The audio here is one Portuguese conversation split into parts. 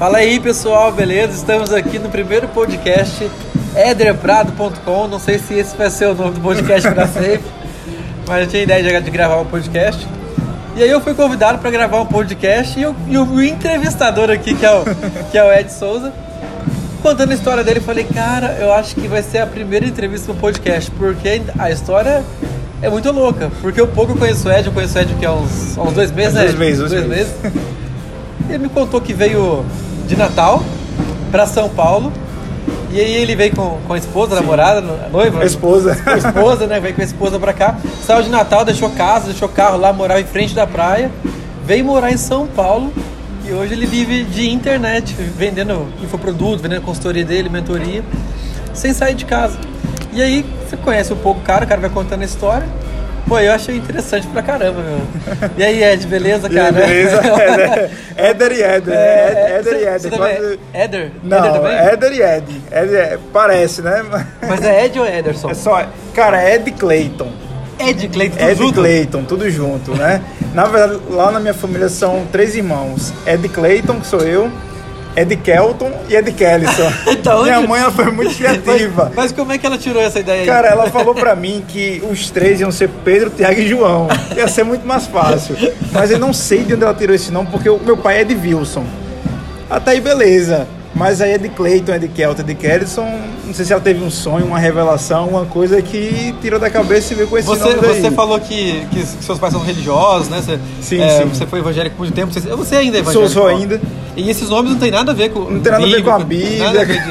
Fala aí, pessoal, beleza? Estamos aqui no primeiro podcast ederprado.com. Não sei se esse vai ser o nome do podcast para sempre, mas eu tinha ideia de gravar um podcast. E aí eu fui convidado para gravar um podcast e o entrevistador aqui, que é o Ed Souza, contando a história dele, eu falei, cara, eu acho que vai ser a primeira entrevista no podcast, porque a história é muito louca. Porque o pouco eu conheço o Ed que é uns 2 meses, né? 2 meses. Ele me contou que veio de Natal para São Paulo. E aí ele veio com a esposa, a namorada, a noiva. A esposa. A esposa, né? Veio com a esposa pra cá. Saiu de Natal, deixou casa, deixou carro lá, morava em frente da praia. Veio morar em São Paulo. E hoje ele vive de internet, vendendo infoprodutos, vendendo a consultoria dele, mentoria, sem sair de casa. E aí você conhece um pouco o cara vai contando a história. Pô, eu achei interessante pra caramba, meu. E aí, Ed, beleza, cara? Beleza, Éder e Éder. Éder e Éder. Éder? Não, Éder também? Éder e Ed. Éder, parece, né? Mas é Ed ou Ederson? É só... Cara, Ed Clayton. Ed Clayton, tudo Ed junto? Clayton, tudo junto, né? Na verdade, lá na minha família são 3 irmãos. Ed Clayton, que sou eu, Ed Kelton e Ed Kellison. Então, minha mãe ela foi muito criativa. Mas como é que ela tirou essa ideia aí? Cara, ela falou pra mim que os 3 iam ser Pedro, Tiago e João. Ia ser muito mais fácil. Mas eu não sei de onde ela tirou esse nome, porque o meu pai é de Wilson. Até aí, beleza. Mas aí é de Clayton, é de Kelton, é de Kellison. Não sei se ela teve um sonho, uma revelação, uma coisa que tirou da cabeça e veio com esse nome daí. Você falou que seus pais são religiosos, né? Sim. Você foi evangélico por muito tempo. Você ainda é evangélico? Sou ainda. E esses nomes não tem nada a ver com... Não tem nada a ver com a Bíblia.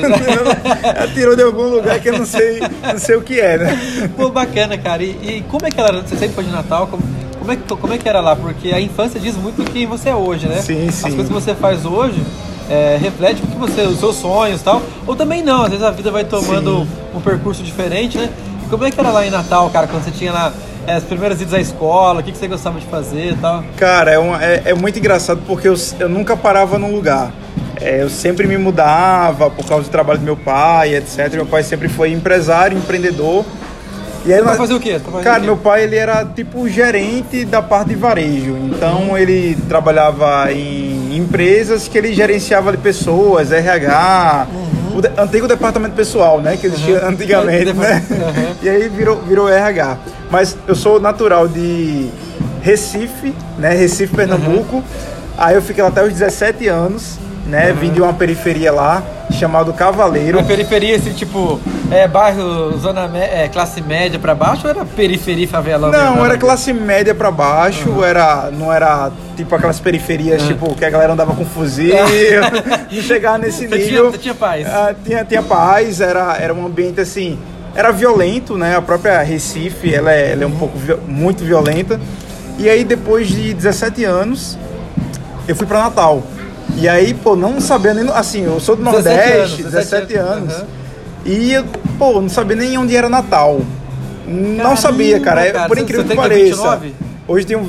Ela tirou de algum lugar que eu não sei o que é, né? Pô, bacana, cara. E como é que era? Você sempre foi de Natal? Como é que era lá? Porque a infância diz muito do que você é hoje, né? Sim. As coisas que você faz hoje reflete os seus sonhos e tal. Ou também não, às vezes a vida vai tomando um percurso diferente, né? E como é que era lá em Natal, cara, quando você tinha lá as primeiras idas à escola, o que você gostava de fazer e tal? Cara, é muito engraçado porque eu nunca parava num lugar. Eu sempre me mudava por causa do trabalho do meu pai, etc. Meu pai sempre foi empresário, empreendedor. E aí, você vai fazer o quê? Meu pai ele era tipo gerente da parte de varejo. Então ele trabalhava em empresas que ele gerenciava de pessoas, RH, o antigo departamento pessoal, né? Que existia antigamente, né? E aí virou RH. Mas eu sou natural de Recife, né? Recife, Pernambuco. Aí eu fiquei lá até os 17 anos, né? Vim de uma periferia lá, chamado Cavaleiro. Uma periferia, assim, tipo, bairro, classe média pra baixo ou era periferia favelão? Não, era classe média pra baixo, não era tipo aquelas periferias, tipo, que a galera andava com fuzil, não chegava nesse nível. Você tinha paz? Tinha paz, era um ambiente assim, era violento, né? A própria Recife, ela é um pouco, muito violenta. E aí, depois de 17 anos, eu fui pra Natal. E aí, pô, não sabia nem... Assim, eu sou do Nordeste, 17 anos. E, pô, não sabia nem onde era Natal. Não sabia, cara. Por incrível que pareça. 29? Hoje tenho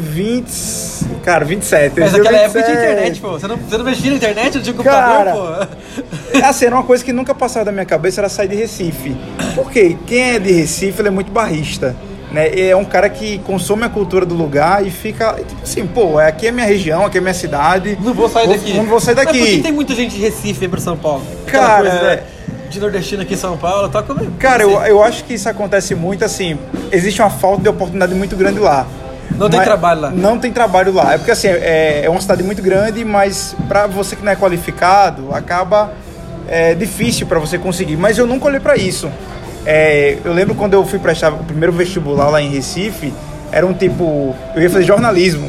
27. Mas naquela época tinha internet, pô. Você não mexia na internet? Eu tinha computador, pô. Assim, era uma coisa que nunca passava da minha cabeça, era sair de Recife. Porque quem é de Recife, ele é muito barrista. Né? É um cara que consome a cultura do lugar e fica, tipo assim, pô, aqui é minha região, aqui é minha cidade. Não vou sair daqui. Não vou sair daqui. Mas por que tem muita gente de Recife para São Paulo? Cara, de nordestino aqui em São Paulo, tá como... Cara, eu acho que isso acontece muito, assim, existe uma falta de oportunidade muito grande lá. Não tem trabalho lá? Não tem trabalho lá. É porque, assim, é uma cidade muito grande, mas pra você que não é qualificado, acaba difícil pra você conseguir. Mas eu nunca olhei pra isso. Eu lembro quando eu fui prestar o primeiro vestibular lá em Recife, era um tipo... Eu ia fazer jornalismo.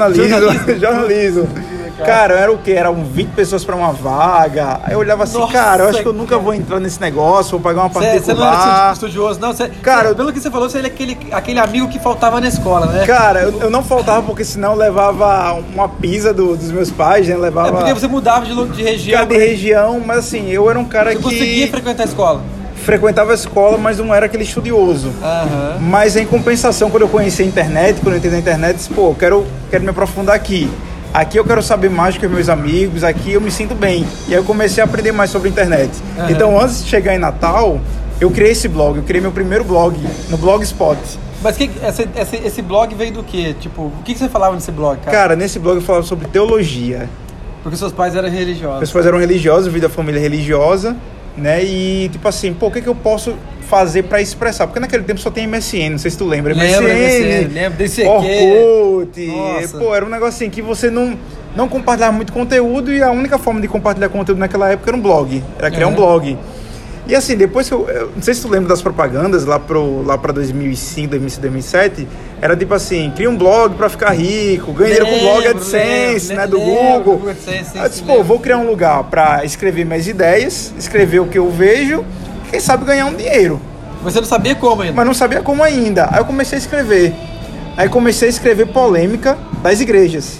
Cara, era o quê? Eram 20 pessoas pra uma vaga. Aí eu olhava assim, nossa, cara, eu acho que eu nunca vou entrar nesse negócio, vou pagar uma particular. Você não era tipo estudioso, não? Cara, pelo que você falou, você era aquele amigo que faltava na escola, né? Cara, eu não faltava porque senão eu levava uma pizza dos meus pais, né? Levava... porque você mudava de região. De região, mas assim, eu era um cara você conseguia frequentar a escola? Frequentava a escola, mas não era aquele estudioso. Mas em compensação, quando eu conheci a internet, quando eu entrei na internet, disse, pô, quero me aprofundar aqui. Aqui eu quero saber mais do que meus amigos, aqui eu me sinto bem. E aí eu comecei a aprender mais sobre a internet. Então, antes de chegar em Natal, eu criei esse blog. Eu criei meu primeiro blog no Blogspot. Mas esse blog veio do quê? Tipo, o que você falava nesse blog, cara? Cara, nesse blog eu falava sobre teologia. Porque seus pais eram religiosos. Meus pais eram religiosos, vida da família religiosa, né? E tipo assim, pô, o que eu posso fazer pra expressar? Porque naquele tempo só tem MSN, não sei se tu lembra. Lembro, DCQ. Orkut. Nossa. Pô, era um negócio assim que você não compartilhava muito conteúdo e a única forma de compartilhar conteúdo naquela época era um blog. Era criar um blog. E assim, depois que eu não sei se tu lembra das propagandas lá pra 2005, 2006, 2007, era tipo assim, cria um blog pra ficar rico, ganha dinheiro com blog AdSense, né, do Google. AdSense, Eu disse, pô, vou criar um lugar pra escrever minhas ideias, escrever o que eu vejo, quem sabe ganhar um dinheiro. Você não sabia como ainda? Mas não sabia como ainda. Aí eu comecei a escrever. Aí comecei a escrever polêmica das igrejas.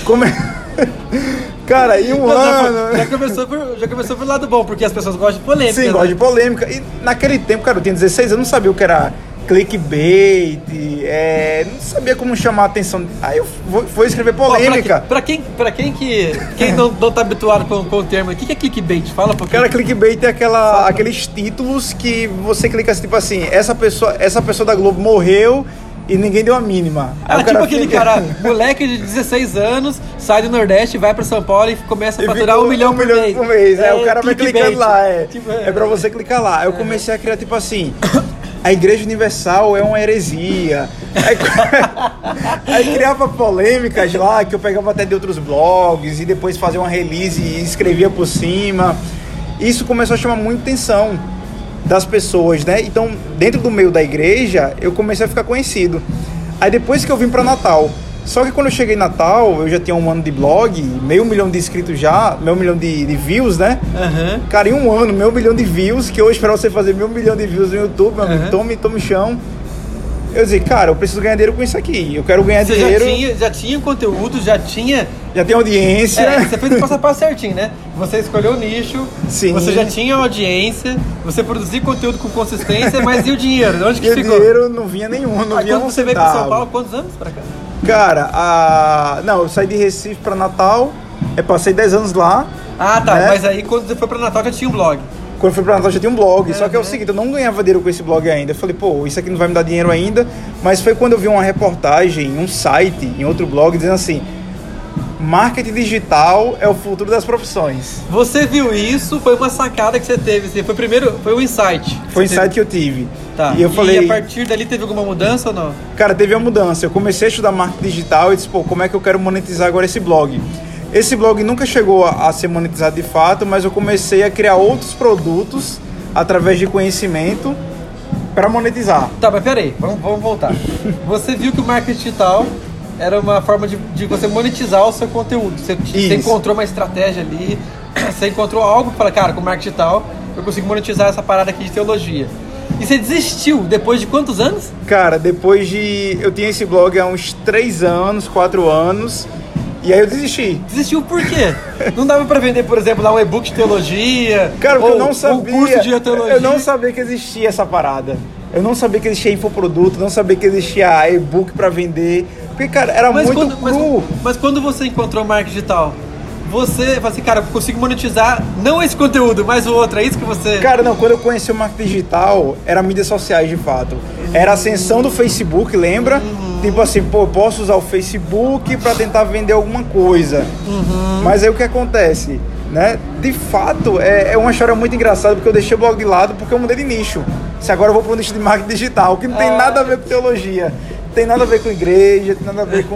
Cara, em um ano... Já começou pelo lado bom, porque as pessoas gostam de polêmica. Sim, gostam de polêmica. E naquele tempo, cara, eu tinha 16 anos, eu não sabia o que era clickbait, não sabia como chamar a atenção. Aí eu fui escrever polêmica. Pra quem não tá habituado com o termo, o que é clickbait? Fala um pouquinho. Cara, clickbait é aqueles títulos que você clica assim, tipo assim, essa pessoa da Globo morreu e ninguém deu a mínima. Tipo aquele cara, moleque de 16 anos, sai do Nordeste, vai pra São Paulo e começa a faturar 1 milhão por mês. O cara vai clicando lá, Tipo, é pra você clicar lá. Aí eu comecei a criar tipo assim, a Igreja Universal é uma heresia. Aí criava polêmicas lá, que eu pegava até de outros blogs e depois fazia uma release e escrevia por cima. Isso começou a chamar muita atenção das pessoas, né? Então, dentro do meio da igreja, eu comecei a ficar conhecido. Aí depois que eu vim para Natal, só que quando eu cheguei em Natal, eu já tinha 1 ano de blog, 500 mil de inscritos já, 500 mil de views, né? Cara, em 1 ano, 500 mil de views, que hoje para você fazer 500 mil de views no YouTube, meu amigo, tome chão. Eu disse, cara, eu preciso ganhar dinheiro com isso aqui. Eu quero ganhar dinheiro. Já tinha conteúdo, já tem audiência. Você fez o passo a passo certinho, né? Você escolheu o nicho, sim. Você já tinha audiência, você produzia conteúdo com consistência, mas e o dinheiro? De onde que ficou? O dinheiro não vinha nenhum, não vinha um Quando você veio para São Paulo, quantos anos pra cá? Cara, eu saí de Recife para Natal, passei 10 anos lá. Ah, tá, né? Mas aí quando você foi para Natal já tinha um blog. Quando eu fui pra Natal já tinha um blog, só que é o seguinte, eu não ganhava dinheiro com esse blog ainda. Eu falei, pô, isso aqui não vai me dar dinheiro ainda. Mas foi quando eu vi uma reportagem em um site, em outro blog, dizendo assim, marketing digital é o futuro das profissões. Você viu isso, foi uma sacada que você teve, assim, foi um insight. Foi um insight que eu tive. Tá. E eu falei, a partir dali teve alguma mudança ou não? Cara, teve uma mudança. Eu comecei a estudar marketing digital e disse, pô, como é que eu quero monetizar agora esse blog? Esse blog nunca chegou a ser monetizado de fato, mas eu comecei a criar outros produtos através de conhecimento para monetizar. Tá, mas peraí, vamos voltar. Você viu que o marketing digital era uma forma de você monetizar o seu conteúdo. Você encontrou uma estratégia ali, você encontrou algo que fala, cara, com o marketing digital eu consigo monetizar essa parada aqui de teologia. E você desistiu depois de quantos anos? Cara, eu tinha esse blog há uns 3 anos, 4 anos. E aí eu desisti. Desistiu por quê? Não dava pra vender, por exemplo, lá um e-book de teologia? Cara, porque eu não sabia. Um curso de teologia? Eu não sabia que existia essa parada. Eu não sabia que existia infoproduto, não sabia que existia e-book pra vender. Porque, cara, era muito cru. Mas quando você encontrou marketing digital, você fala assim, cara, eu consigo monetizar não esse conteúdo, mas o outro, é isso que você... Cara, não, quando eu conheci o marketing digital, era mídias sociais de fato. Era a ascensão do Facebook, lembra? Tipo assim, pô, eu posso usar o Facebook pra tentar vender alguma coisa. Mas aí o que acontece, né? De fato, é uma história muito engraçada, porque eu deixei o blog de lado porque eu mudei de nicho. Se agora eu vou para um nicho de marketing digital, que não tem nada a ver com teologia, tem nada a ver com igreja, tem nada a ver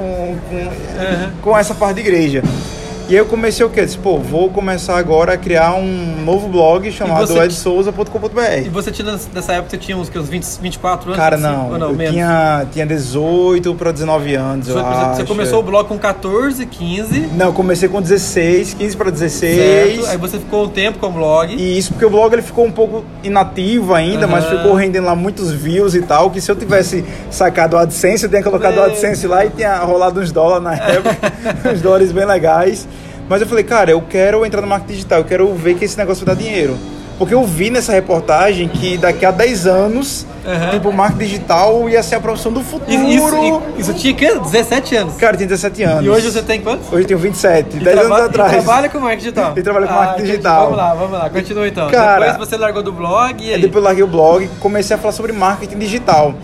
com essa parte de igreja. E aí eu comecei o quê? Disse, pô, vou começar agora a criar um novo blog chamado edsouza.com.br. E você tinha, nessa época, você tinha uns 20, 24 anos? Cara, assim, não, ou não, eu tinha 18 para 19 anos, Você começou o blog com 14, 15? Não, eu comecei com 16, 15 para 16. Certo, aí você ficou um tempo com o blog. E isso porque o blog ele ficou um pouco inativo ainda, mas ficou rendendo lá muitos views e tal, que se eu tivesse sacado o AdSense, eu tinha colocado o AdSense lá e tinha rolado uns dólares na época, uns dólares bem legais. Mas eu falei, cara, eu quero entrar no marketing digital, eu quero ver que esse negócio vai dar dinheiro. Porque eu vi nessa reportagem que daqui a 10 anos, tipo, o marketing digital ia ser a profissão do futuro. Isso tinha que 17 anos? Cara, tinha 17 anos. E hoje você tem quantos? Hoje eu tenho 27, 10 anos atrás. E trabalha com marketing digital? E trabalho com marketing digital. Vamos lá, continua então. Cara, depois você largou do blog e aí? Depois eu larguei o blog, comecei a falar sobre marketing digital.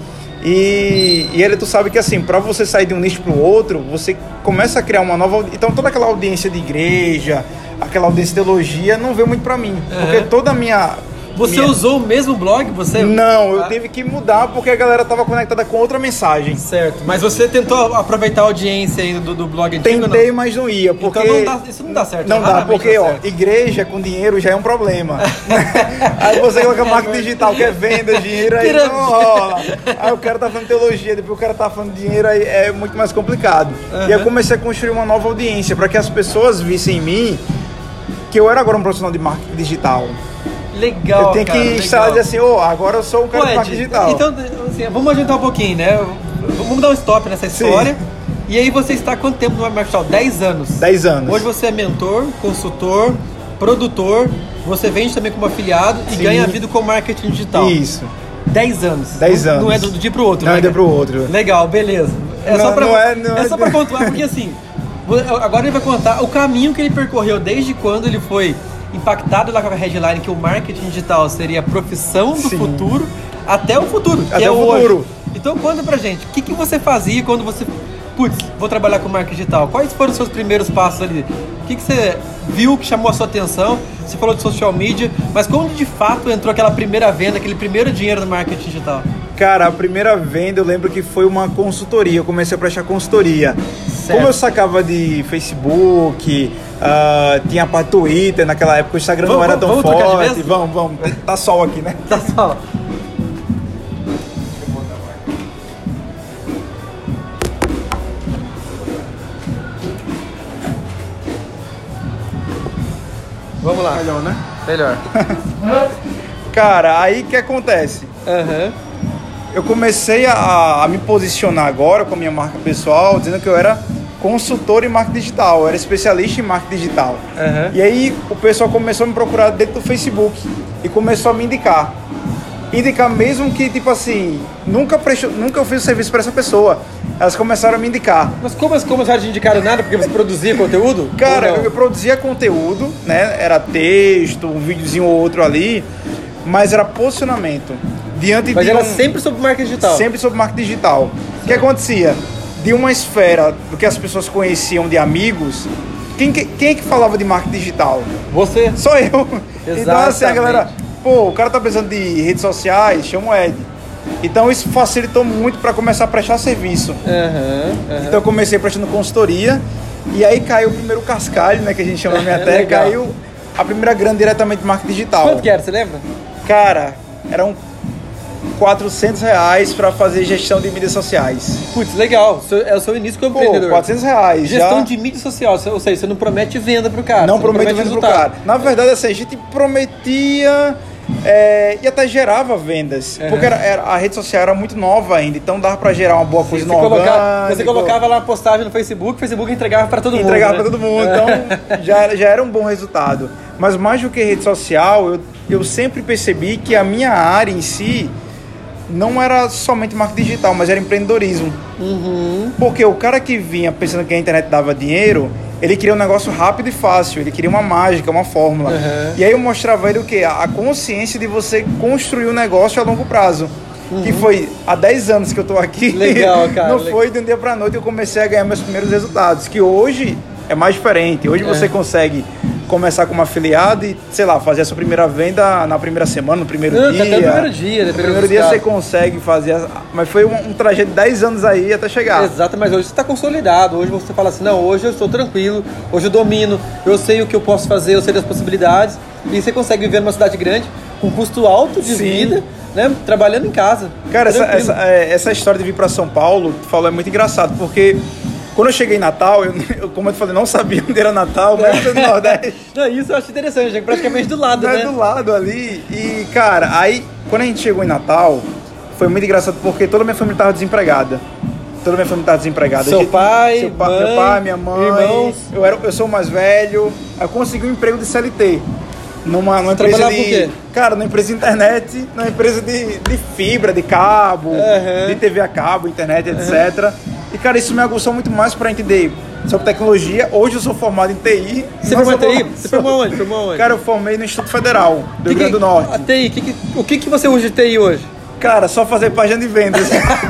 E ele, tu sabe que assim, para você sair de um nicho para o outro, você começa a criar uma nova... Então toda aquela audiência de igreja, aquela audiência de teologia, não veio muito para mim. Porque toda a minha... Você usou o mesmo blog? Não, eu tive que mudar porque a galera estava conectada com outra mensagem. Certo, mas você tentou aproveitar a audiência aí do blog antigo? Tentei, mas não ia, porque... Então isso não dá certo. Não dá, porque, igreja com dinheiro já é um problema. Aí você coloca marketing digital, quer venda, dinheiro, aí não rola. Aí o cara tá falando teologia, depois o cara tá falando dinheiro, aí é muito mais complicado. E aí eu comecei a construir uma nova audiência, para que as pessoas vissem em mim que eu era agora um profissional de marketing digital. Legal, eu tenho que instalar e dizer assim, agora eu sou um cara de marketing digital. Então, assim, vamos adiantar um pouquinho, né? Vamos dar um stop nessa história. Sim. E aí você está há quanto tempo no marketing digital? 10 anos. 10 anos. Hoje você é mentor, consultor, produtor, você vende também como afiliado e ganha vida com marketing digital. Isso. 10 anos. 10 anos. Não é do dia pro outro, não né? É do dia pro outro. Legal, beleza. É só pra pontuar, porque assim, agora ele vai contar o caminho que ele percorreu desde quando ele foi impactado lá com a headline que o marketing digital seria a profissão do futuro, até o futuro, que até é o futuro. Hoje. Então conta pra gente, o que você fazia quando você, vou trabalhar com marketing digital? Quais foram os seus primeiros passos ali? O que você viu que chamou a sua atenção? Você falou de social media, mas quando de fato entrou aquela primeira venda, aquele primeiro dinheiro no marketing digital? Cara, a primeira venda eu lembro que foi uma consultoria, eu comecei a prestar consultoria. Certo. Como eu sacava de Facebook, tinha a parte Twitter, naquela época o Instagram não era tão forte. Vamos, tá sol aqui, né? Tá sol. Vamos lá. Melhor, né? Melhor. Cara, aí o que acontece? Eu comecei a me posicionar agora com a minha marca pessoal, dizendo que eu era consultor em marketing digital, eu era especialista em marketing digital. E aí o pessoal começou a me procurar dentro do Facebook e começou a me indicar. Indicar mesmo que, tipo assim, nunca eu fiz o serviço para essa pessoa. Elas começaram a me indicar. Mas como elas começaram a te indicar nada? Porque você produzia conteúdo? Cara, eu produzia conteúdo, né? Era texto, um videozinho ou outro ali, mas era posicionamento. Mas era sempre sobre marketing digital? Sempre sobre marketing digital. O que acontecia? De uma esfera do que as pessoas conheciam de amigos, quem é que falava de marketing digital? Você. Só eu. Exatamente. Então assim, a galera, o cara tá precisando de redes sociais, chama o Ed. Então isso facilitou muito para começar a prestar serviço. Então eu comecei prestando consultoria e aí caiu o primeiro cascalho, né, que a gente chama na minha terra, caiu a primeira grana diretamente de marketing digital. Quanto que era, você lembra? Cara, eram R$400 para fazer gestão de mídias sociais. Putz, legal. É o seu início como empreendedor. R$400. Gestão de mídia social, ou seja, você não promete venda pro cara. Não promete venda pro cara. Na verdade, assim, a gente prometia e até gerava vendas. Porque a rede social era muito nova ainda, então dava para gerar uma boa coisa nova. Você colocava lá a postagem no Facebook, o Facebook entregava para todo mundo. Entregava para todo mundo, então já era um bom resultado. Mas mais do que rede social, eu sempre percebi que a minha área em si não era somente marketing digital, mas era empreendedorismo. Porque o cara que vinha pensando que a internet dava dinheiro, ele queria um negócio rápido e fácil, ele queria uma mágica, uma fórmula. E aí eu mostrava ele o quê? A consciência de você construir um negócio a longo prazo. Que foi há 10 anos que eu tô aqui. Legal, cara. Não foi de um dia pra noite que eu comecei a ganhar meus primeiros resultados. Que hoje é mais diferente. Hoje você consegue começar como afiliado e, sei lá, fazer a sua primeira venda na primeira semana, no primeiro dia. Até no primeiro dia. No primeiro dia você consegue fazer, mas foi um trajeto de 10 anos aí até chegar. Exato, mas hoje você está consolidado, hoje você fala assim, não, hoje eu estou tranquilo, hoje eu domino, eu sei o que eu posso fazer, eu sei das possibilidades, e você consegue viver numa cidade grande, com custo alto de vida, né, trabalhando em casa. Cara, essa história de vir para São Paulo, tu falou, é muito engraçado, porque quando eu cheguei em Natal, eu, como eu te falei, não sabia onde era Natal, mas do Nordeste. Não, isso eu acho interessante, é praticamente do lado, né? Do lado ali. E, cara, aí, quando a gente chegou em Natal, foi muito engraçado, porque toda a minha família estava desempregada. Seu pai, meu pai, minha mãe, irmãos. Eu sou o mais velho. Eu consegui um emprego de CLT. Numa empresa de... quê? Cara, numa empresa de internet, numa empresa de fibra, de cabo, de TV a cabo, internet, etc. E, cara, isso me aguçou muito mais para entender sobre tecnologia. Hoje eu sou formado em TI. Você formou em TI? Você formou onde? Cara, eu formei no Instituto Federal do Rio Grande do Norte. A TI, o que você usa de TI hoje? Cara, só fazer página de vendas.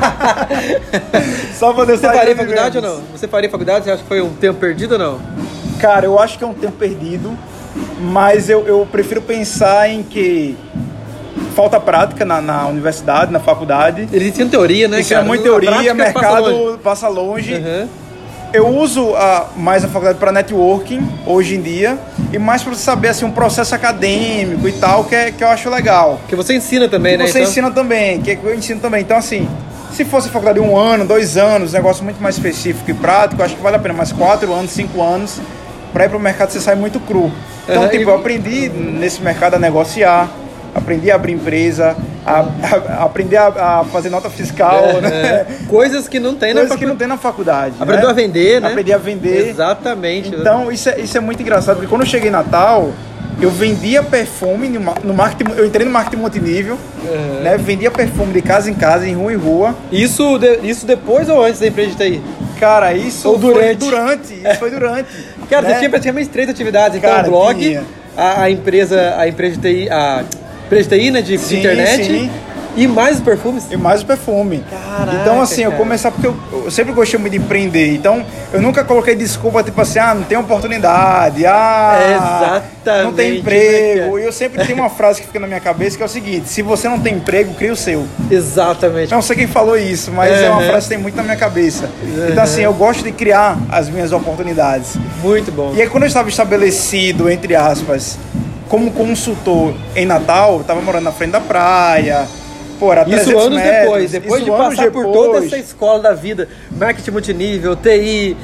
Só fazer Você faria faculdade ou não? Você faria faculdade? Você acha que foi um tempo perdido ou não? Cara, eu acho que é um tempo perdido, mas eu prefiro pensar em que falta prática na universidade, na faculdade. Ele ensina teoria, né, cara? Ensina muito teoria, mercado passa longe. Uhum. Eu uso mais a faculdade para networking, hoje em dia, e mais para você saber assim, um processo acadêmico e tal, que eu acho legal. Que você ensina também, né? Você ensina também, que eu ensino também. Então, assim, se fosse faculdade de 1 ano, 2 anos, negócio muito mais específico e prático, eu acho que vale a pena. Mais 4 anos, 5 anos, para ir para o mercado você sai muito cru. Então, tipo, eu aprendi nesse mercado a negociar, aprendi a abrir empresa, aprender a fazer nota fiscal, né? Coisas que não tem na faculdade. Aprendeu a vender, né? Aprendi a vender. Exatamente. Então, isso é muito engraçado, porque quando eu cheguei em Natal, eu vendia perfume no marketing, eu entrei no marketing multinível, né? Vendia perfume de casa em casa, em rua. Isso depois ou antes da empresa de TI? Cara, isso ou foi durante. Isso foi durante. Cara, né? Você tinha praticamente 3 atividades. Então, cara, o blog, a empresa de TI, empresa de TI, né? De internet. Sim. E mais os perfumes? E mais o perfume. Caraca, então, assim, eu comecei porque eu sempre gostei muito de empreender. Então, eu nunca coloquei desculpa, tipo assim, não tem oportunidade, exatamente, não tem emprego. E eu sempre tenho uma frase que fica na minha cabeça que é o seguinte: se você não tem emprego, cria o seu. Exatamente. Não sei quem falou isso, mas é uma frase que tem muito na minha cabeça. Então, assim, eu gosto de criar as minhas oportunidades. Muito bom. E aí, quando eu estava estabelecido, entre aspas, como consultor em Natal, eu estava morando na frente da praia. Pô, era 300 isso anos metros. depois de passar por toda essa escola da vida, marketing multinível, TI,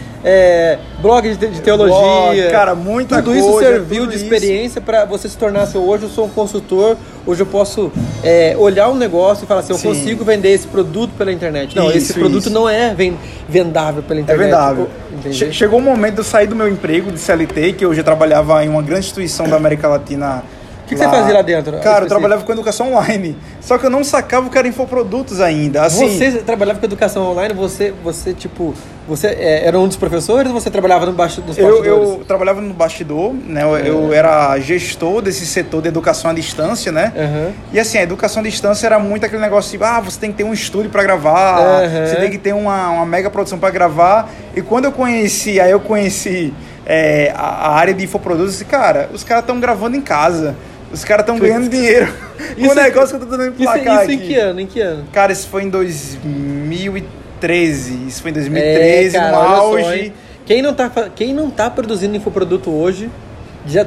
blog de teologia, cara, muita tudo coisa. Tudo isso serviu de experiência para você se tornar assim, hoje eu sou um consultor, hoje eu posso olhar um negócio e falar assim, eu consigo vender esse produto pela internet. Não, esse produto não é vendável pela internet. É vendável. Chegou um momento de eu sair do meu emprego de CLT, que eu já trabalhava em uma grande instituição da América Latina. O que você fazia lá dentro? Cara, eu trabalhava com educação online. Só que eu não sacava o que era infoprodutos ainda. Assim, você trabalhava com educação online? Você era um dos professores ou você trabalhava nos bastidores? Eu trabalhava no bastidor, né? Eu era gestor desse setor de educação à distância, né? E assim, a educação à distância era muito aquele negócio de, você tem que ter um estúdio para gravar, você tem que ter uma mega produção para gravar. E quando eu conheci a área de infoprodutos, eu disse, cara, os caras estão gravando em casa. Os caras estão ganhando dinheiro. O negócio que eu tô dando placar aqui. Em que ano? Cara, isso foi em 2013. Isso foi em 2013, no auge. Quem não tá produzindo infoproduto hoje, já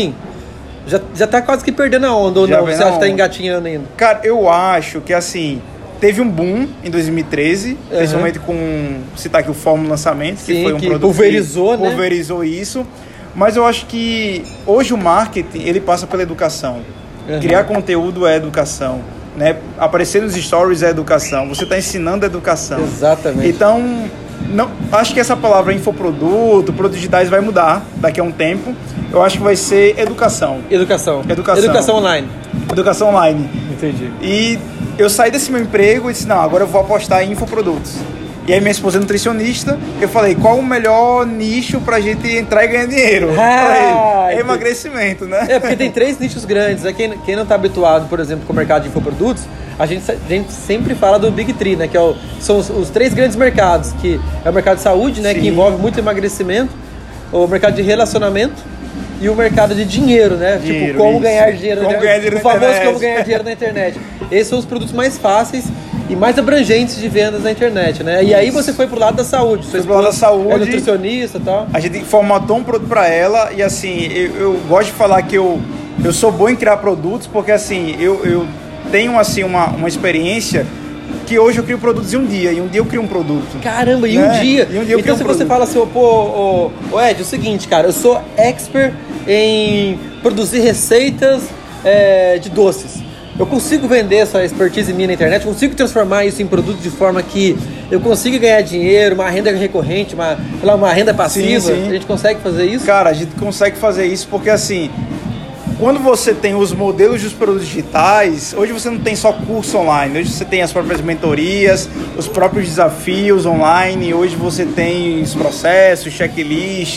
tá quase que perdendo a onda, ou não? Você acha que tá engatinhando ainda? Cara, eu acho que assim, teve um boom em 2013, principalmente com, citar aqui o Fórmula Lançamento, que foi um produto pulverizou, que pulverizou isso. Mas eu acho que hoje o marketing, ele passa pela educação. Criar conteúdo é educação, né? Aparecer nos stories é educação. Você está ensinando educação. Exatamente. Então, acho que essa palavra infoproduto, produtos digitais vai mudar daqui a um tempo. Eu acho que vai ser educação. Educação online. Educação online. Entendi. E eu saí desse meu emprego e disse, agora eu vou apostar em infoprodutos. E aí minha esposa é nutricionista, eu falei, qual o melhor nicho pra gente entrar e ganhar dinheiro? Emagrecimento, né? Porque tem 3 nichos grandes, né? Quem não tá habituado, por exemplo, com o mercado de infoprodutos, a gente sempre fala do Big Three, né? Que são os 3 grandes mercados, que é o mercado de saúde, né? Sim. Que envolve muito emagrecimento, o mercado de relacionamento e o mercado de dinheiro, né? Tipo, como ganhar dinheiro na internet. O famoso como ganhar dinheiro na internet. Esses são os produtos mais fáceis e mais abrangentes de vendas na internet, né? E aí você foi pro lado da saúde. Foi pro lado da saúde. É nutricionista e tal. A gente formatou um produto para ela e assim, eu gosto de falar que eu sou bom em criar produtos porque assim, eu tenho assim uma experiência que hoje eu crio produtos em um dia, e um dia eu crio um produto. Caramba, em um dia? E um dia eu então crio se você fala assim, Ed, é o seguinte, cara, eu sou expert em produzir receitas de doces. Eu consigo vender essa expertise minha na internet, consigo transformar isso em produto de forma que eu consiga ganhar dinheiro, uma renda recorrente, uma renda passiva. Sim. A gente consegue fazer isso? Cara, a gente consegue fazer isso porque assim, quando você tem os modelos dos produtos digitais, hoje você não tem só curso online, hoje você tem as próprias mentorias, os próprios desafios online, hoje você tem os processos, checklist,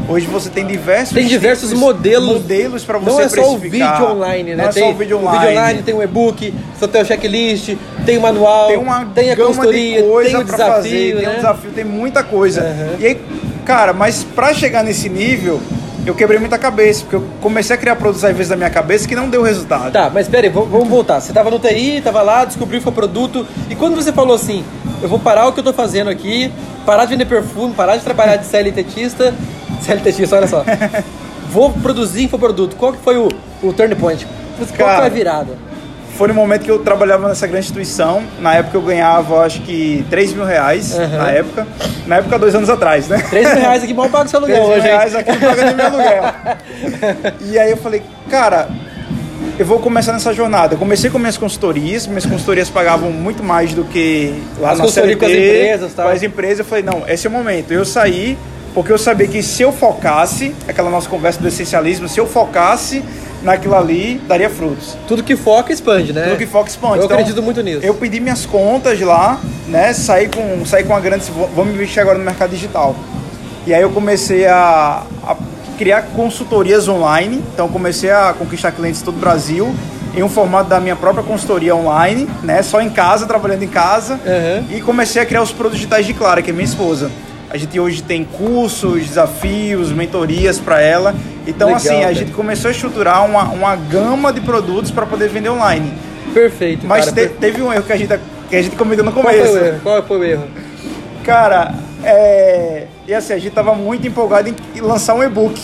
Hoje você tem diversos modelos para você não é só precificar. O vídeo online, né? Não é só o vídeo online. O vídeo online tem um e-book, você tem o checklist, tem o manual, tem a consultoria, tem o desafio, fazer, né? Tem um desafio, tem muita coisa. E aí, cara, mas para chegar nesse nível, eu quebrei muita cabeça, porque eu comecei a criar produtos às vezes da minha cabeça que não deu resultado. Tá, mas peraí, vamos voltar. Você tava no TI, tava lá, descobriu que foi produto, e quando você falou assim, eu vou parar o que eu tô fazendo aqui, parar de vender perfume, parar de trabalhar de CLTista, olha só, vou produzir infoproduto, qual que foi o turning point? Qual foi a virada? Foi no momento que eu trabalhava nessa grande instituição. Na época eu ganhava, acho que R$3.000 na época 2 anos atrás, né? R$3.000 aqui mal paga o seu aluguel hoje, R$3.000 aqui não paga nem meu aluguel. E aí eu falei, cara, eu vou começar nessa jornada. Eu comecei com minhas consultorias pagavam muito mais do que lá na CLT, com as empresas, tá? Com as empresas, eu falei, não, esse é o momento. Eu saí porque eu sabia que se eu focasse, aquela nossa conversa do essencialismo, se eu focasse naquilo ali, daria frutos. Tudo que foca expande, né? Tudo que foca expande. Eu acredito muito nisso. Eu pedi minhas contas lá, né? Saí com a grande... Vamos investir agora no mercado digital. E aí eu comecei a criar consultorias online. Então comecei a conquistar clientes de todo o Brasil em um formato da minha própria consultoria online, né? Só em casa, trabalhando em casa. E comecei a criar os produtos digitais de Clara, que é minha esposa. A gente hoje tem cursos, desafios, mentorias para ela. Então, legal, assim, a gente começou a estruturar uma gama de produtos para poder vender online. Perfeito, mas cara. Teve um erro que a gente comentou no começo. Qual foi o erro? Cara, e assim, a gente tava muito empolgado em lançar um e-book.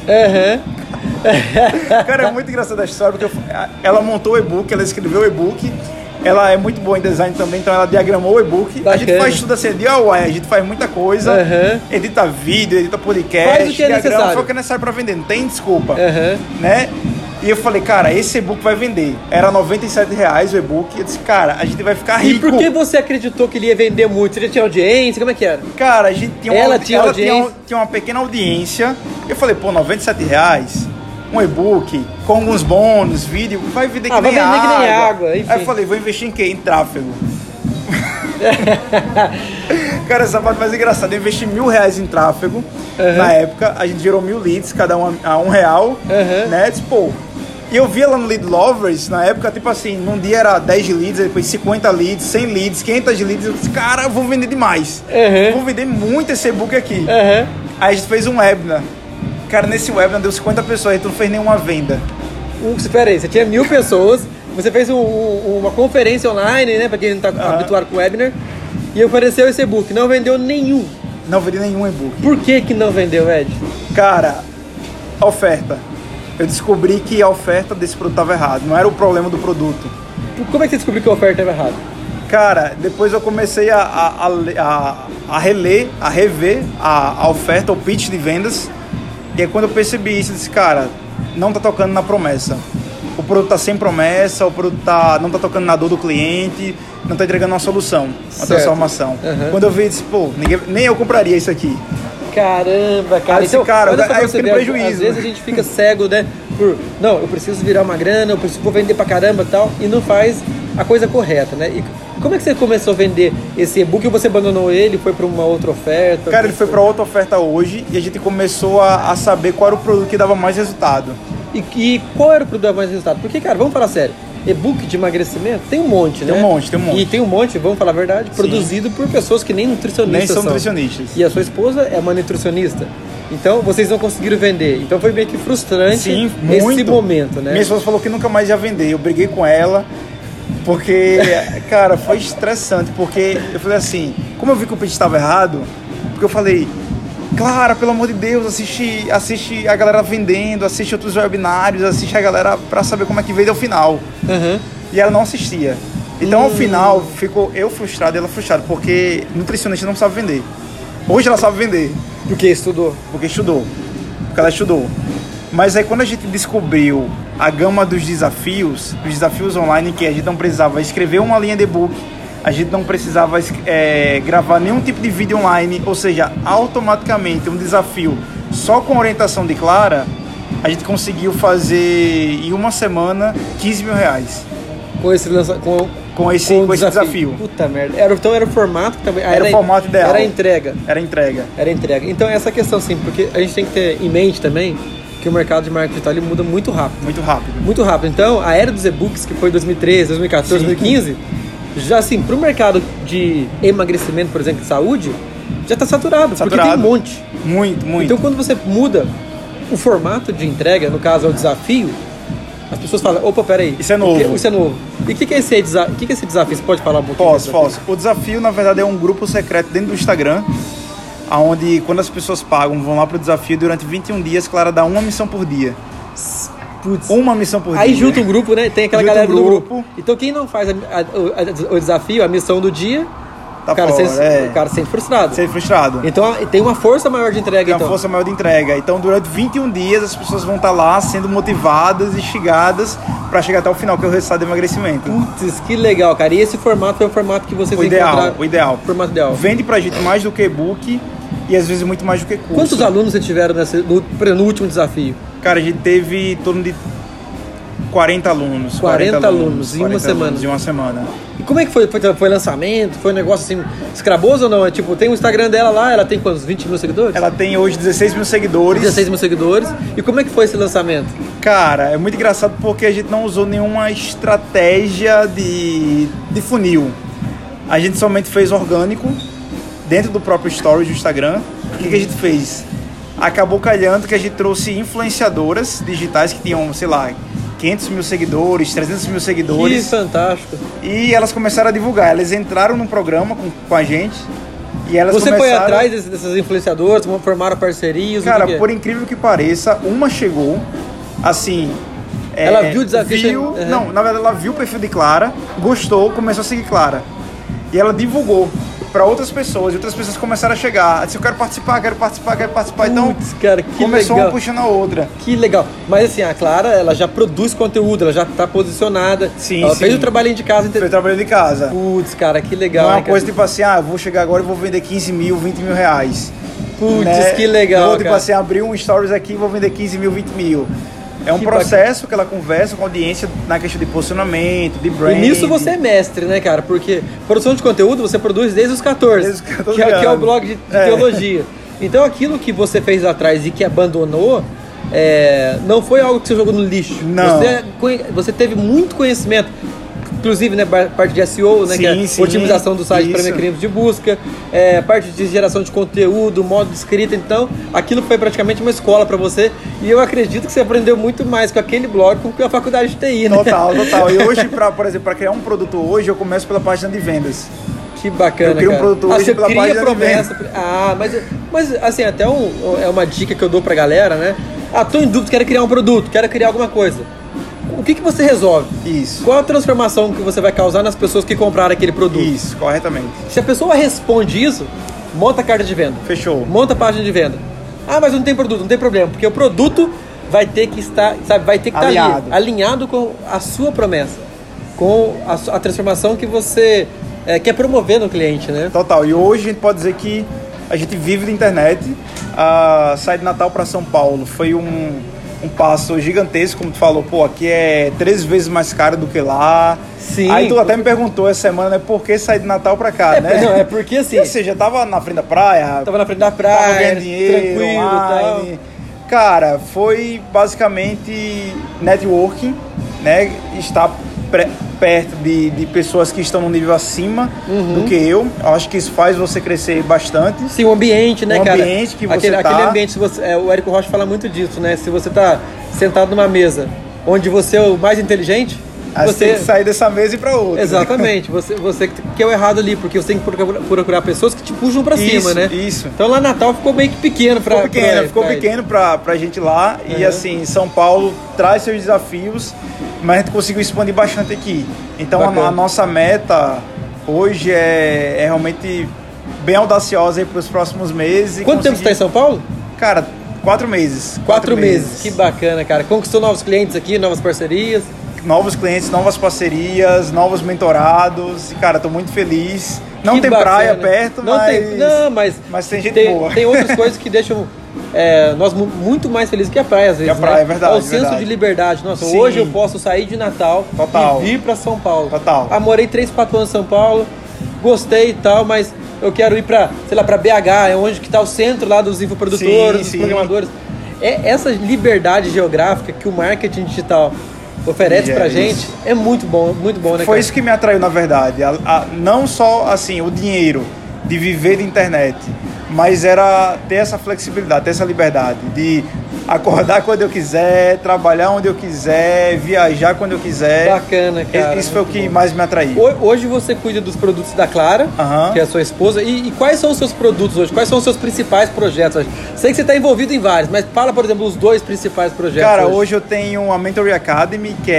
Cara, é muito engraçada a história, porque ela montou o e-book, ela escreveu o e-book. Ela é muito boa em design também, então ela diagramou o e-book. Bacana. A gente faz tudo assim, DIY, a gente faz muita coisa. Edita vídeo, edita podcast, faz o que é necessário. Foi o que é necessário pra vender, não tem desculpa. Né? E eu falei, cara, esse e-book vai vender. Era R$97 o e-book. Eu disse, cara, a gente vai ficar rico. E por que você acreditou que ele ia vender muito? Você já tinha audiência? Como é que era? Cara, a gente tinha ela tinha uma pequena audiência. Eu falei, pô, R$97, um e-book, com alguns bônus, vídeo, vai vender que nem água. Enfim. Aí eu falei, vou investir em quê? Em tráfego. Cara, essa parte mais engraçada, eu investi R$1.000 em tráfego. Na época, a gente gerou 1.000 leads, cada um a R$1, né? Tipo, e eu via lá no Lead Lovers, na época, tipo assim, num dia era 10 leads, depois 50 leads, 100 leads, 500 leads. Eu disse, cara, eu vou vender demais. Vou vender muito esse e-book aqui. Aí a gente fez um webinar. Cara, nesse webinar deu 50 pessoas, aí tu não fez nenhuma venda. Espera aí, você tinha 1.000 pessoas, você fez uma conferência online, né, pra quem não tá habituado com o webinar, e ofereceu esse e-book, não vendeu nenhum. Não vendi nenhum e-book. Por que não vendeu, Ed? Cara, a oferta. Eu descobri que a oferta desse produto estava errada, não era o problema do produto. Como é que você descobriu que a oferta estava errada? Cara, depois eu comecei a rever a oferta, o pitch de vendas. E aí quando eu percebi isso, eu disse, cara, não tá tocando na promessa. O produto tá sem promessa, o produto não tá tocando na dor do cliente, não tá entregando uma solução, uma transformação. Quando eu vi, eu disse, pô, nem eu compraria isso aqui. Caramba, cara. Então, cara, aí eu fiquei no prejuízo. Às vezes a gente fica cego, né? Não, eu preciso virar uma grana, vou vender pra caramba e tal, e não faz a coisa correta, né? E como é que você começou a vender esse e-book ou você abandonou ele, foi para uma outra oferta? Cara, ele foi para outra oferta hoje e a gente começou a saber qual era o produto que dava mais resultado. E qual era o produto que dava mais resultado? Porque, cara, vamos falar sério, e-book de emagrecimento tem um monte, né? Tem um monte. E tem um monte, vamos falar a verdade, produzido por pessoas que nem nutricionistas nem são nutricionistas. E a sua esposa é uma nutricionista. Então, vocês não conseguiram vender. Então, foi meio que frustrante esse momento, né? Minha esposa falou que nunca mais ia vender. Eu briguei com ela. Porque, cara, foi estressante, porque eu falei assim, como eu vi que o pitch estava errado, porque eu falei, Clara, pelo amor de Deus, assiste a galera vendendo, assiste outros webinários, assiste a galera pra saber como é que vende ao final. E ela não assistia. Então, ao final, ficou eu frustrado e ela frustrada, porque nutricionista não sabe vender. Hoje ela sabe vender. Porque estudou. Porque ela estudou. Mas aí quando a gente descobriu a gama dos desafios online, que a gente não precisava escrever uma linha de e-book, a gente não precisava gravar nenhum tipo de vídeo online, ou seja, automaticamente um desafio só com orientação de Clara, a gente conseguiu fazer em uma semana R$15.000. com esse desafio. Puta merda. Então era o formato também. Era o formato ideal. Era a entrega. Era entrega. Era entrega. Então essa questão, sim, porque a gente tem que ter em mente também que o mercado de marketing digital ele muda muito rápido. Muito rápido. Muito rápido. Então, a era dos e-books, que foi 2013, 2014, 2015, já assim, pro mercado de emagrecimento, por exemplo, de saúde, já tá saturado. Porque tem um monte. Muito. Então, quando você muda o formato de entrega, no caso é o desafio, as pessoas falam, opa, peraí. Isso é novo. Isso é novo. E o que é esse desafio? Você pode falar um pouquinho? Posso. O desafio, na verdade, é um grupo secreto dentro do Instagram, onde quando as pessoas pagam, vão lá pro desafio, durante 21 dias, Clara dá uma missão por dia. Putz. Uma missão por dia. Aí junta um grupo, né? Tem aquela Junta galera um do grupo. Então quem não faz o desafio, a missão do dia, tá o cara fora, sente frustrado. Sente frustrado. Então tem uma força maior de entrega. Tem uma força maior de entrega. Então durante 21 dias as pessoas vão estar lá sendo motivadas e instigadas para chegar até o final, que é o resultado de emagrecimento. Putz, que legal, cara. E esse formato foi o formato que vocês encontraram? O ideal. O formato ideal. Vende pra gente mais do que e-book e às vezes muito mais do que curso. Quantos alunos vocês tiveram no último desafio? Cara, a gente teve em torno de 40 alunos. 40 alunos em uma semana. Em uma semana. E como é que foi? Foi lançamento? Foi um negócio assim, escraboso ou não? É tipo, tem o Instagram dela lá, ela tem quantos? 20 mil seguidores? Ela tem hoje 16 mil seguidores. 16 mil seguidores. E como é que foi esse lançamento? Cara, é muito engraçado porque a gente não usou nenhuma estratégia de funil. A gente somente fez orgânico dentro do próprio Stories do Instagram. O que a gente fez? Acabou calhando que a gente trouxe influenciadoras digitais que tinham, sei lá, 500 mil seguidores, 300 mil seguidores. Que fantástico. E elas começaram a divulgar. Elas entraram num programa com a gente e elas Você começaram... foi atrás dessas influenciadoras, formaram parcerias? Cara, por incrível que pareça, uma chegou, assim... Ela viu o desafio? Uhum. Não, na verdade ela viu o perfil de Clara, gostou, começou a seguir Clara. E ela divulgou para outras pessoas, e outras pessoas começaram a chegar. Disse, eu quero participar. Então, cara, que começou legal. Uma puxando a outra. Que legal. Mas assim, a Clara, ela já produz conteúdo, ela já tá posicionada. Sim, ela fez o trabalhinho de casa. Fez o trabalho de casa. Putz, cara, que legal. Não é uma coisa tipo assim, eu vou chegar agora e vou vender 15 mil, 20 mil reais. Putz, né? Que legal, vou, tipo assim, abrir um stories aqui e vou vender 15 mil, 20 mil. É um processo que ela conversa com a audiência na questão de posicionamento, de branding. E nisso você é mestre, né, cara? Porque produção de conteúdo você produz desde os 14, desde os 14 que é o blog de teologia. Então aquilo que você fez lá atrás e que abandonou, não foi algo que você jogou no lixo. Não. Você teve muito conhecimento. Inclusive, né, parte de SEO, né, sim, que é sim, otimização do site para isso. mecanismos de busca, parte de geração de conteúdo, modo de escrita. Então, aquilo foi praticamente uma escola para você. E eu acredito que você aprendeu muito mais com aquele blog do que a faculdade de TI, né? Total. E hoje, por exemplo, para criar um produto hoje, eu começo pela página de vendas. Que bacana, eu crio cara. um produto hoje pela página promessa. de vendas. Mas assim, até é uma dica que eu dou pra galera, né? Tô em dúvida, quero criar um produto, quero criar alguma coisa. O que você resolve? Isso. Qual a transformação que você vai causar nas pessoas que compraram aquele produto? Isso, corretamente. Se a pessoa responde isso, monta a carta de venda. Fechou. Monta a página de venda. Mas não tem produto, não tem problema, porque o produto vai ter que estar, alinhado. Ali, alinhado com a sua promessa, com a transformação que você quer promover no cliente, né? Total. E hoje a gente pode dizer que a gente vive da internet. Sair de Natal para São Paulo foi um passo gigantesco, como tu falou, aqui é 3 vezes mais caro do que lá. Sim. Aí tu até me perguntou essa semana, né, por que sair de Natal pra cá, né? Não, é porque assim... Você já tava na frente da praia? Tava na frente da praia, tava ganhando dinheiro, tranquilo e tal. Cara, foi basicamente networking, né? Estar perto de pessoas que estão num nível acima do que eu. Acho que isso faz você crescer bastante. Sim, o ambiente, né, cara? O ambiente que você aquele ambiente, se você, o Érico Rocha fala muito disso, né? Se você tá sentado numa mesa onde você é o mais inteligente, você tem que sair dessa mesa e ir pra outra. Exatamente, você que é o errado ali, porque você tem que procurar pessoas que te puxam pra cima, né? Isso. Então lá Natal ficou meio que pequeno ficou pequeno pra gente lá. E assim, São Paulo traz seus desafios, mas a gente conseguiu expandir bastante aqui. Então a nossa meta hoje é realmente bem audaciosa aí pros próximos meses. Quanto tempo você tá em São Paulo? Cara, 4 meses. 4 meses, que bacana, cara. Conquistou novos clientes aqui, novas parcerias? Novos clientes, novas parcerias, novos mentorados. E, cara, tô muito feliz. Não tem praia perto, mas tem gente boa. Tem outras coisas que deixam nós muito mais felizes que a praia, às vezes. Que a praia, né? é verdade. É o senso de liberdade. Nossa, Sim. hoje eu posso sair de Natal Total. e vir pra São Paulo. Total. Morei 3, 4 anos em São Paulo, gostei e tal, mas eu quero ir pra, sei lá, pra BH, é onde que tá o centro lá dos infoprodutores, dos programadores. É essa liberdade geográfica que o marketing digital oferece pra gente é muito bom, né? Foi isso que me atraiu, na verdade. Não só assim o dinheiro de viver de internet, mas era ter essa flexibilidade, ter essa liberdade de acordar quando eu quiser, trabalhar onde eu quiser, viajar quando eu quiser. Bacana, cara. Isso foi o que mais me atraiu. Hoje você cuida dos produtos da Clara, que é a sua esposa. E quais são os seus produtos hoje? Quais são os seus principais projetos hoje? Sei que você está envolvido em vários, mas fala, por exemplo, os 2 principais projetos. Cara, hoje eu tenho a Mentoring Academy, que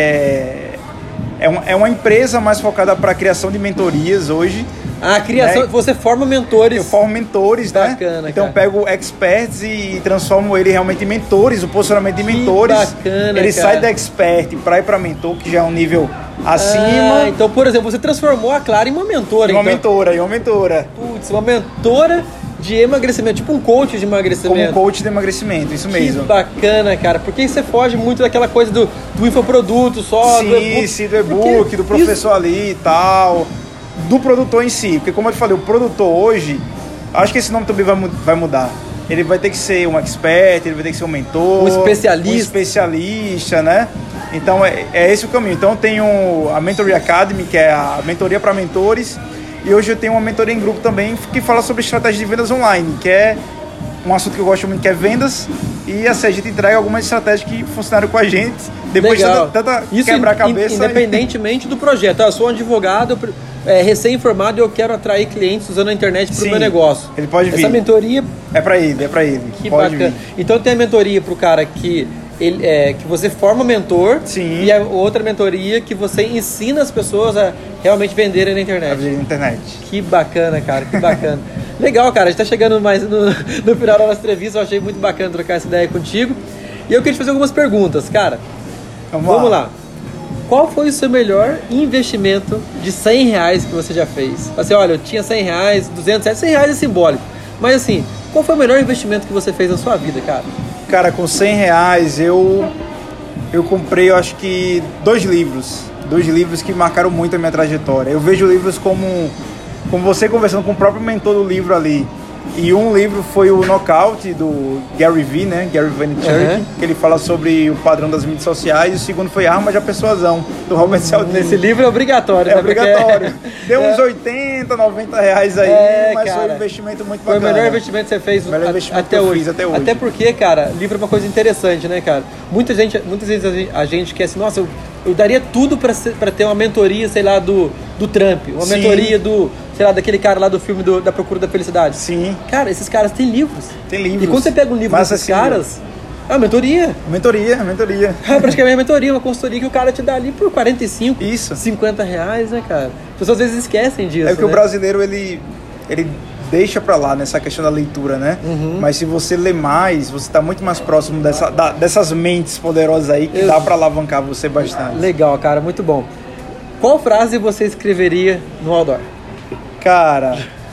é uma empresa mais focada para a criação de mentorias hoje. A criação, você forma mentores. Eu formo mentores, bacana, né? Então eu pego experts e transformo ele realmente em mentores, o posicionamento de mentores. Bacana, ele sai da expert para ir para mentor, que já é um nível acima. Então, por exemplo, você transformou a Clara em uma mentora. Uma mentora. Putz, uma mentora de emagrecimento, tipo um coach de emagrecimento. Como um coach de emagrecimento, isso mesmo. Que bacana, cara, porque você foge muito daquela coisa do infoproduto só, do e-book, do professor ali e tal, do produtor em si, porque como eu te falei, o produtor hoje, acho que esse nome também vai mudar. Ele vai ter que ser um expert, ele vai ter que ser um mentor, um especialista, né? Então é esse o caminho. Então eu tenho a Mentoring Academy, que é a mentoria para mentores, e hoje eu tenho uma mentoria em grupo também que fala sobre estratégia de vendas online, que é um assunto que eu gosto muito, que é vendas, e assim, a gente entrega algumas estratégias que funcionaram com a gente, depois de tanta quebra-cabeça. Independentemente do projeto. Eu sou um advogado recém-formado e eu quero atrair clientes usando a internet para o meu negócio. Ele pode vir. Essa mentoria... É para ele. Que pode bacana. Vir. Então tem a mentoria para o cara que você forma mentor. Sim. E a outra mentoria que você ensina as pessoas a realmente venderem na internet. A vender na internet. Que bacana, cara, que bacana. Legal, cara, a gente tá chegando mais no final da nossa entrevista. Eu achei muito bacana trocar essa ideia contigo. E eu queria te fazer algumas perguntas, cara. Vamos lá. Qual foi o seu melhor investimento de R$100 que você já fez? Assim, olha, eu tinha R$100, R$200, R$100 é simbólico. Mas assim, qual foi o melhor investimento que você fez na sua vida, cara? Cara, com R$100 eu comprei, eu acho que 2 livros. 2 livros que marcaram muito a minha trajetória. Eu vejo livros como você conversando com o próprio mentor do livro ali. E um livro foi o Knockout, do Gary Vee, né? Gary Vaynerchuk, que ele fala sobre o padrão das mídias sociais. E o segundo foi Arma de Persuasão, do Robert Cialdini. Esse livro é obrigatório. É obrigatório. Deu uns R$80, R$90 aí, mas cara, foi um investimento muito bacana. Foi o melhor investimento que você fez até hoje. Até porque, cara, livro é uma coisa interessante, né, cara? Muitas vezes a gente quer assim, nossa, eu daria tudo pra ter uma mentoria, sei lá, do Trump. Uma mentoria sei lá, daquele cara lá do filme da Procura da Felicidade. Sim. Cara, esses caras têm livros. Tem livros. E quando você pega um livro desses caras... mentoria. Mentoria. Praticamente mentoria, uma consultoria que o cara te dá ali por 45, isso, R$50, né, cara? As pessoas às vezes esquecem disso. É que o brasileiro, ele deixa pra lá nessa questão da leitura, né? Mas se você lê mais, você tá muito mais próximo dessas mentes poderosas aí que dá pra alavancar você bastante. Legal, cara, muito bom. Qual frase você escreveria no outdoor? Cara,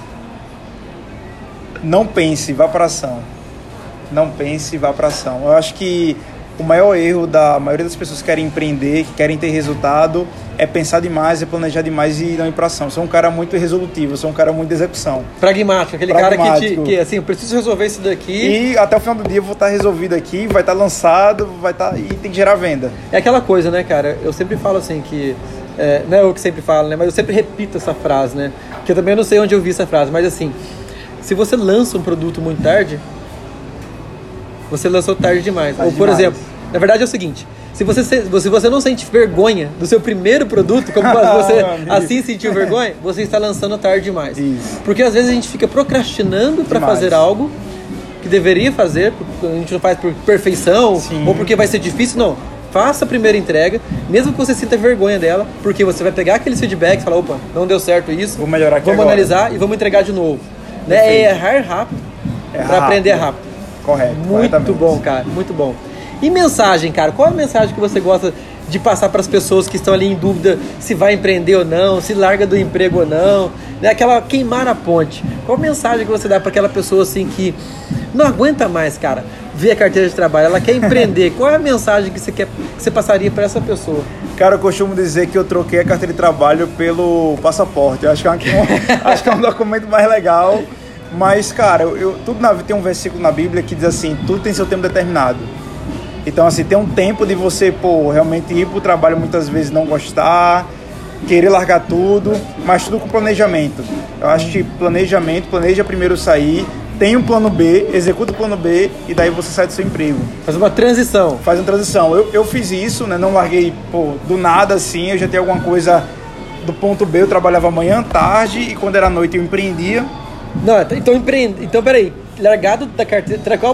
não pense, vá pra ação. Não pense, vá pra ação. Eu acho que o maior erro da maioria das pessoas que querem empreender, que querem ter resultado, é pensar demais, é planejar demais e não ir pra ação. Eu sou um cara muito resolutivo, eu sou um cara muito de execução. Pragmático, cara que assim, eu preciso resolver isso daqui. E até o final do dia eu vou estar resolvido aqui, vai estar lançado, e tem que gerar venda. É aquela coisa, né, cara? Eu sempre falo assim que... não é eu que sempre falo, né? Mas eu sempre repito essa frase, né? Que eu também não sei onde eu vi essa frase, mas assim, se você lança um produto muito tarde, você lançou tarde demais. Ou, por exemplo, na verdade é o seguinte, se você não sente vergonha do seu primeiro produto, como você assim sentiu vergonha, você está lançando tarde demais. Isso. Porque às vezes a gente fica procrastinando para fazer algo que deveria fazer, a gente não faz por perfeição, ou porque vai ser difícil, não. Faça a primeira entrega, mesmo que você sinta vergonha dela, porque você vai pegar aqueles feedbacks e falar, opa, não deu certo isso, vou melhorar aqui vamos agora. Analisar e vamos entregar de novo. Né? É errar rápido para aprender rápido. Correto. Muito bom, cara, muito bom. E mensagem, cara, qual é a mensagem que você gosta de passar para as pessoas que estão ali em dúvida se vai empreender ou não, se larga do emprego ou não, né? Aquela queimar a ponte. Qual mensagem que você dá para aquela pessoa assim que não aguenta mais, cara, ver a carteira de trabalho, ela quer empreender? Qual é a mensagem que você passaria para essa pessoa? Cara, eu costumo dizer que eu troquei a carteira de trabalho pelo passaporte. Eu acho que acho que é um documento mais legal. Mas, cara, tem um versículo na Bíblia que diz assim, tudo tem seu tempo determinado. Então, assim, tem um tempo de você, realmente ir pro trabalho muitas vezes não gostar, querer largar tudo, mas tudo com planejamento. Eu acho que planeja primeiro sair, tem um plano B, executa o plano B e daí você sai do seu emprego. Faz uma transição. Faz uma transição. Eu fiz isso, né? Não larguei, do nada assim, eu já tinha alguma coisa do ponto B, eu trabalhava manhã, tarde e quando era noite eu empreendia. Não, então peraí, largado da carteira, trocar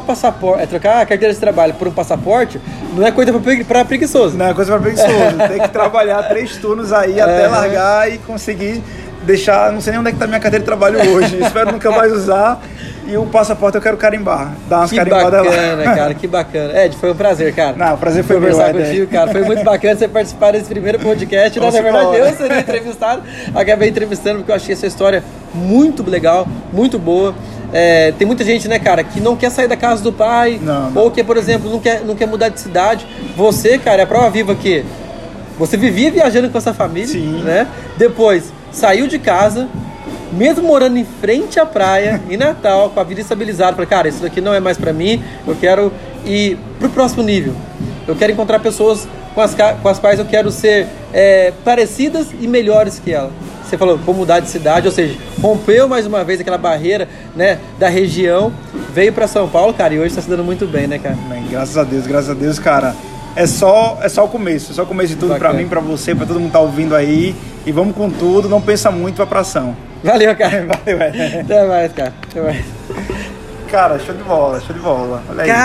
a carteira de trabalho por um passaporte não é coisa pra preguiçoso. Não é coisa pra preguiçoso, tem que trabalhar 3 turnos aí até largar e conseguir deixar, não sei nem onde é que tá minha carteira de trabalho hoje, espero nunca mais usar. E o passaporte eu quero carimbar, dar umas carimbadas lá. Que bacana, cara, que bacana. Ed, foi um prazer, cara. Não, o prazer foi meu, conversar contigo, cara. Foi muito bacana você participar desse primeiro podcast. Na verdade, eu seria entrevistado. Acabei entrevistando porque eu achei essa história muito legal, muito boa. Tem muita gente, né, cara, que não quer sair da casa do pai, ou que, por exemplo, não quer mudar de cidade. Você, cara, é a prova viva que você vivia viajando com essa família, sim, né? Depois saiu de casa, mesmo morando em frente à praia, em Natal, com a vida estabilizada, falei, cara, isso daqui não é mais pra mim, eu quero ir pro próximo nível. Eu quero encontrar pessoas com as quais eu quero ser parecidas e melhores que ela. Você falou, vou mudar de cidade, ou seja, rompeu mais uma vez aquela barreira, né, da região, veio pra São Paulo, cara, e hoje tá se dando muito bem, né, cara? Bem, graças a Deus, cara. É só o começo, de tudo. Bacana. Pra mim, pra você, pra todo mundo que tá ouvindo aí. E vamos com tudo, não pensa muito, vai pra ação. Valeu, cara. Valeu, Até mais, cara. Até mais. Cara, show de bola. Olha aí.